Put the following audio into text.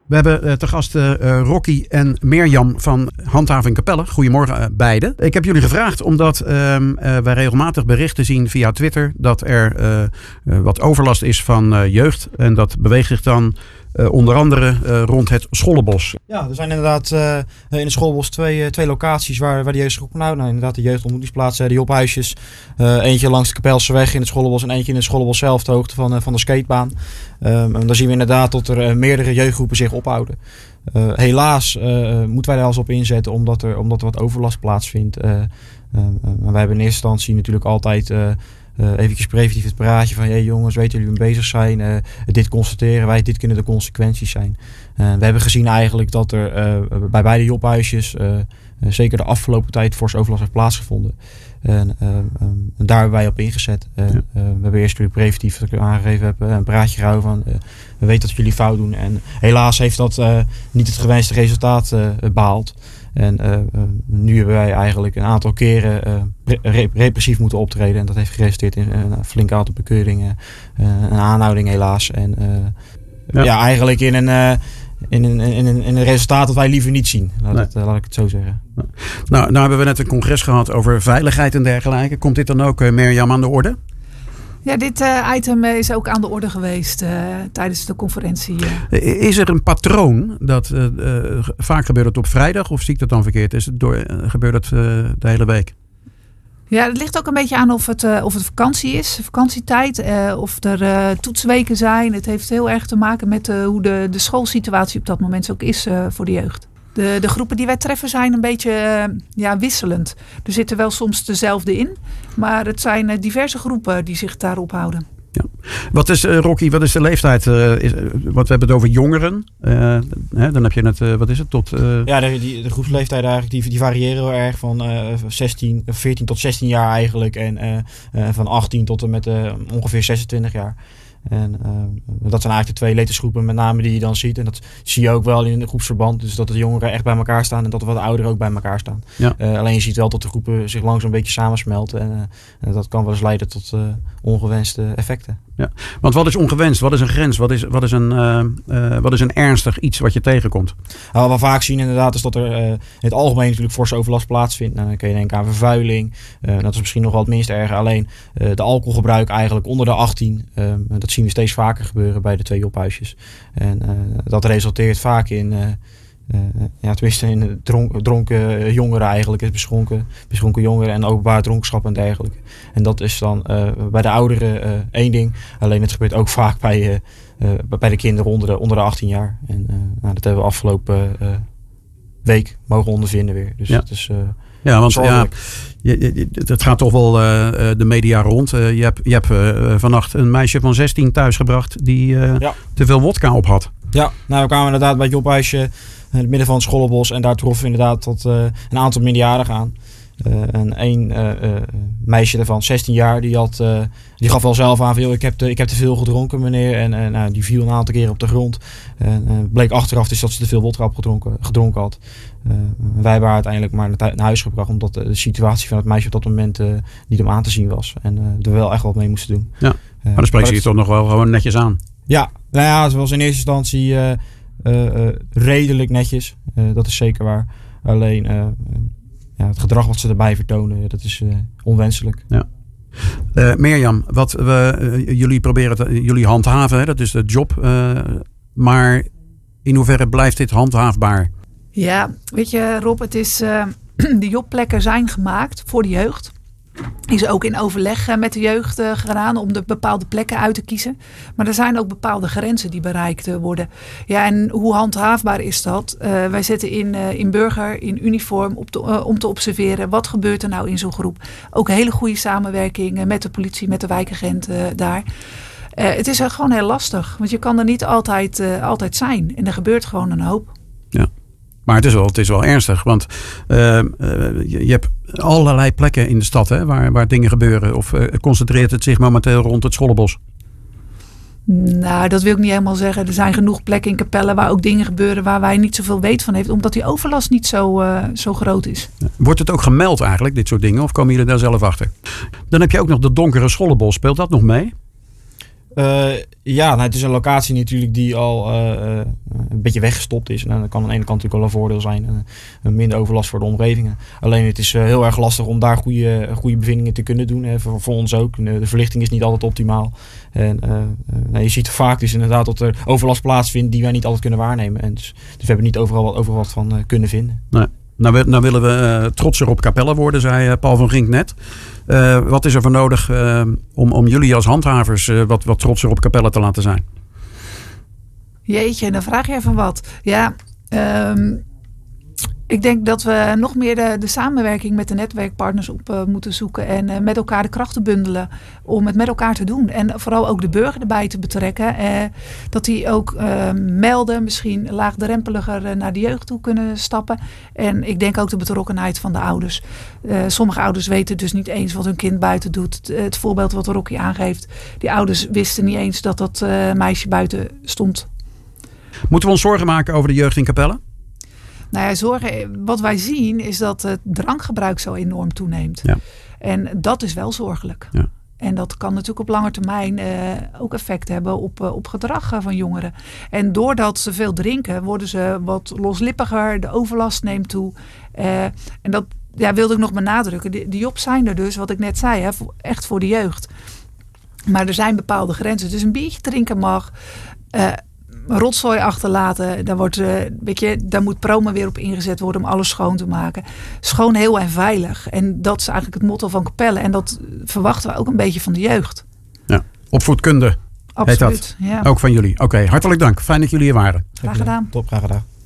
We hebben te gast Rocky en Mirjam van Handhaving Capelle. Goedemorgen beiden. Ik heb jullie gevraagd omdat wij regelmatig berichten zien via Twitter dat er wat overlast is van jeugd. En dat beweegt zich dan onder andere rond het Schollebos. Ja, er zijn inderdaad in het Schollebos twee locaties waar de jeugd zich ophoudt. Nou, inderdaad de jeugdontmoetingsplaatsen, de Jophuisjes. Eentje langs de Kapelseweg in het Schollebos en eentje in het Schollebos zelf, de hoogte van de skatebaan. En dan zien we inderdaad dat er meerdere jeugdgroepen zich ophouden. Helaas moeten wij daar eens op inzetten omdat er wat overlast plaatsvindt. Wij hebben in eerste instantie natuurlijk altijd eventjes preventief het praatje van hey jongens, weten jullie mee bezig zijn? Dit constateren wij, dit kunnen de consequenties zijn. We hebben gezien eigenlijk dat er bij beide Jophuisjes zeker de afgelopen tijd forse overlast heeft plaatsgevonden. En daar hebben wij op ingezet. We hebben eerst natuurlijk preventief, wat ik aangegeven heb, een praatje gehouden van we weten dat jullie fout doen. En helaas heeft dat niet het gewenste resultaat behaald. En nu hebben wij eigenlijk een aantal keren repressief moeten optreden. En dat heeft geresulteerd in een flink aantal bekeuringen. Een aanhouding helaas. En eigenlijk in een resultaat dat wij liever niet zien. Laat ik het zo zeggen. Nou hebben we net een congres gehad over veiligheid en dergelijke. Komt dit dan ook, Mirjam, aan de orde? Ja, dit item is ook aan de orde geweest tijdens de conferentie. Is er een patroon dat vaak gebeurt het op vrijdag of zie ik dat dan verkeerd? Gebeurt het de hele week? Ja, het ligt ook een beetje aan of het vakantie is, vakantietijd, of er toetsweken zijn. Het heeft heel erg te maken met hoe de schoolsituatie op dat moment ook is voor de jeugd. De groepen die wij treffen zijn een beetje wisselend. Er zitten wel soms dezelfde in, maar het zijn diverse groepen die zich daarop houden. Ja. Wat is, Rocky, wat is de leeftijd? Want we hebben het over jongeren. Dan heb je het, wat is het? Ja, de groepsleeftijd eigenlijk, die variëren heel erg van 14 tot 16 jaar eigenlijk. En van 18 tot en met ongeveer 26 jaar. En dat zijn eigenlijk de twee leeftijdsgroepen met name die je dan ziet. En dat zie je ook wel in een groepsverband. Dus dat de jongeren echt bij elkaar staan en dat de wat ouderen ook bij elkaar staan. Ja. Alleen je ziet wel dat de groepen zich langzaam een beetje samensmelten. En dat kan wel eens leiden tot ongewenste effecten. Ja. Want wat is ongewenst? Wat is een grens? Wat is een ernstig iets wat je tegenkomt? Wat we vaak zien inderdaad is dat er in het algemeen natuurlijk forse overlast plaatsvindt. Nou, dan kun je denken aan vervuiling. Dat is misschien nog wel het minst erg. Alleen de alcoholgebruik eigenlijk onder de 18. Dat zien we steeds vaker gebeuren bij de twee Jophuisjes. En dat resulteert vaak in tenminste in dronken jongeren eigenlijk, beschonken jongeren en openbaar dronkenschap en dergelijke. En dat is dan bij de ouderen één ding. Alleen het gebeurt ook vaak bij de kinderen onder de 18 jaar. En dat hebben we afgelopen week mogen ondervinden weer. Dus dat is want het gaat toch wel de media rond. Je hebt vannacht een meisje van 16 thuisgebracht die te veel wodka op had. Ja, nou we kwamen inderdaad bij het Jophuisje in het midden van het Schollebos. En daar troffen we inderdaad tot een aantal minderjarigen aan. En één meisje van 16 jaar die gaf wel zelf aan van, ik heb te veel gedronken meneer. En die viel een aantal keren op de grond. En bleek achteraf dus dat ze te veel wodka gedronken had. Wij hebben haar uiteindelijk maar naar huis gebracht. Omdat de situatie van het meisje op dat moment niet om aan te zien was. En er wel echt wat mee moesten doen. Ja, maar dan spreekt ze je toch nog wel gewoon netjes aan. Ja, nou ja, ze was in eerste instantie redelijk netjes. Dat is zeker waar. Alleen het gedrag wat ze erbij vertonen, dat is onwenselijk. Ja. Mirjam, jullie handhaven, hè, dat is de job. Maar in hoeverre blijft dit handhaafbaar? Ja, weet je Rob, het is de jobplekken zijn gemaakt voor de jeugd. Is ook in overleg met de jeugd gedaan om de bepaalde plekken uit te kiezen. Maar er zijn ook bepaalde grenzen die bereikt worden. Ja, en hoe handhaafbaar is dat? Wij zetten in burger, in uniform om te observeren. Wat gebeurt er nou in zo'n groep? Ook hele goede samenwerking met de politie, met de wijkagent daar. Het is gewoon heel lastig. Want je kan er niet altijd zijn. En er gebeurt gewoon een hoop. Ja. Maar het is wel ernstig, want je hebt allerlei plekken in de stad waar dingen gebeuren. Of concentreert het zich momenteel rond het Schollebos? Nou, dat wil ik niet helemaal zeggen. Er zijn genoeg plekken in Capelle waar ook dingen gebeuren waar wij niet zoveel weet van heeft. Omdat die overlast niet zo groot is. Wordt het ook gemeld eigenlijk, dit soort dingen? Of komen jullie daar zelf achter? Dan heb je ook nog de donkere Schollebos. Speelt dat nog mee? Het is een locatie natuurlijk die al een beetje weggestopt is. En dat kan aan de ene kant natuurlijk wel een voordeel zijn. Minder overlast voor de omgevingen. Alleen het is heel erg lastig om daar goede bevindingen te kunnen doen. Hè. Voor ons ook. De verlichting is niet altijd optimaal. En je ziet vaak dus inderdaad dat er overlast plaatsvindt die wij niet altijd kunnen waarnemen. En dus we hebben niet overal wat van kunnen vinden. Nee. Nou willen we trotser op Capelle worden, zei Paul van Gink net. Wat is er voor nodig om jullie als handhavers wat trotser op Capelle te laten zijn? Jeetje, dan vraag je even wat. Ja, ik denk dat we nog meer de samenwerking met de netwerkpartners op moeten zoeken. En met elkaar de krachten bundelen om het met elkaar te doen. En vooral ook de burger erbij te betrekken. Dat die ook melden, misschien laagdrempeliger naar de jeugd toe kunnen stappen. En ik denk ook de betrokkenheid van de ouders. Sommige ouders weten dus niet eens wat hun kind buiten doet. Het voorbeeld wat Rocky aangeeft. Die ouders wisten niet eens dat meisje buiten stond. Moeten we ons zorgen maken over de jeugd in Capelle? Nou ja, zorgen. Wat wij zien is dat het drankgebruik zo enorm toeneemt. Ja. En dat is wel zorgelijk. Ja. En dat kan natuurlijk op lange termijn ook effect hebben op gedrag van jongeren. En doordat ze veel drinken, worden ze wat loslippiger. De overlast neemt toe. En dat wilde ik nog benadrukken. Die job zijn er dus, wat ik net zei, echt voor de jeugd. Maar er zijn bepaalde grenzen. Dus een biertje drinken mag. Rotzooi achterlaten, daar moet Proma weer op ingezet worden om alles schoon te maken. Schoon, heel en veilig. En dat is eigenlijk het motto van Capelle. En dat verwachten we ook een beetje van de jeugd. Ja, opvoedkunde. Absoluut. Heet dat. Ja. Ook van jullie. Oké, hartelijk dank. Fijn dat jullie hier waren. Graag gedaan. Top, graag gedaan.